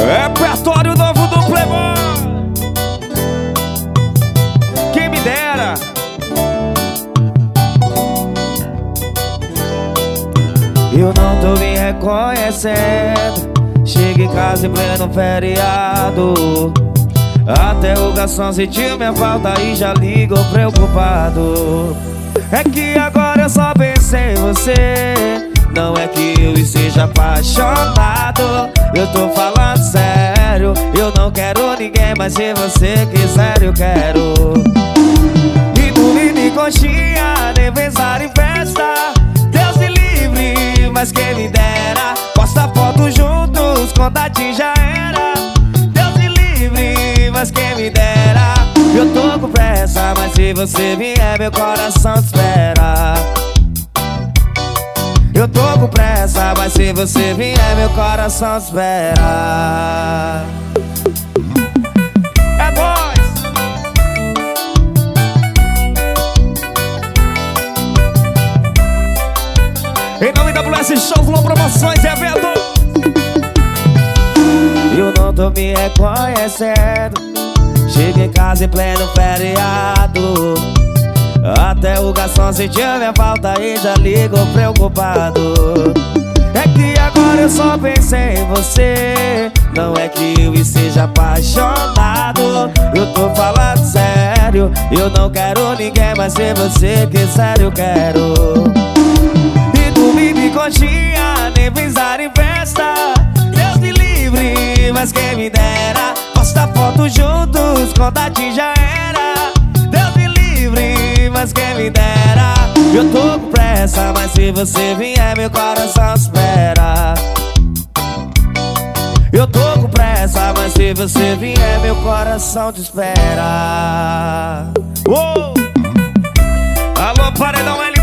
Repertório novo do Playboy. Quem me dera. Eu não tô me reconhecendo. Chego em casa em pleno feriado. Até o garçom sentiu minha falta e já ligou preocupado. É que agora eu só pensei em você. Não é que eu esteja apaixonado, eu tô falando sério. Eu não quero ninguém, mas se você quiser eu quero. E domingo em conchinha, nem pensar em festa. Deus me livre, mas quem me dera. Posta foto juntos, contatinho já era. Deus me livre, mas quem me dera. Eu tô com pressa, mas se você vier meu coração te espera. Eu tô com pressa, mas se você vier meu coração te espera. É nóis! Em nome da Bless Shows, Flow Promoções e Eventos. Eu não tô me reconhecendo. Chego em casa em pleno feriado. Até o garçom sentiu minha falta e já ligou preocupado. É que agora eu só pensei em você. Não é que eu esteja apaixonado, eu tô falando sério. Eu não quero ninguém, mas se você quiser eu quero. E domingo em conchinha, nem pensar em festa. Deus me livre, mas quem me dera. Posta foto juntos, contatinho já era. Deus me livre, mas quem me dera. Eu tô com pressa, mas se você vier meu coração espera. Eu tô com pressa, mas se você vier meu coração te espera. Alô, Paredão L.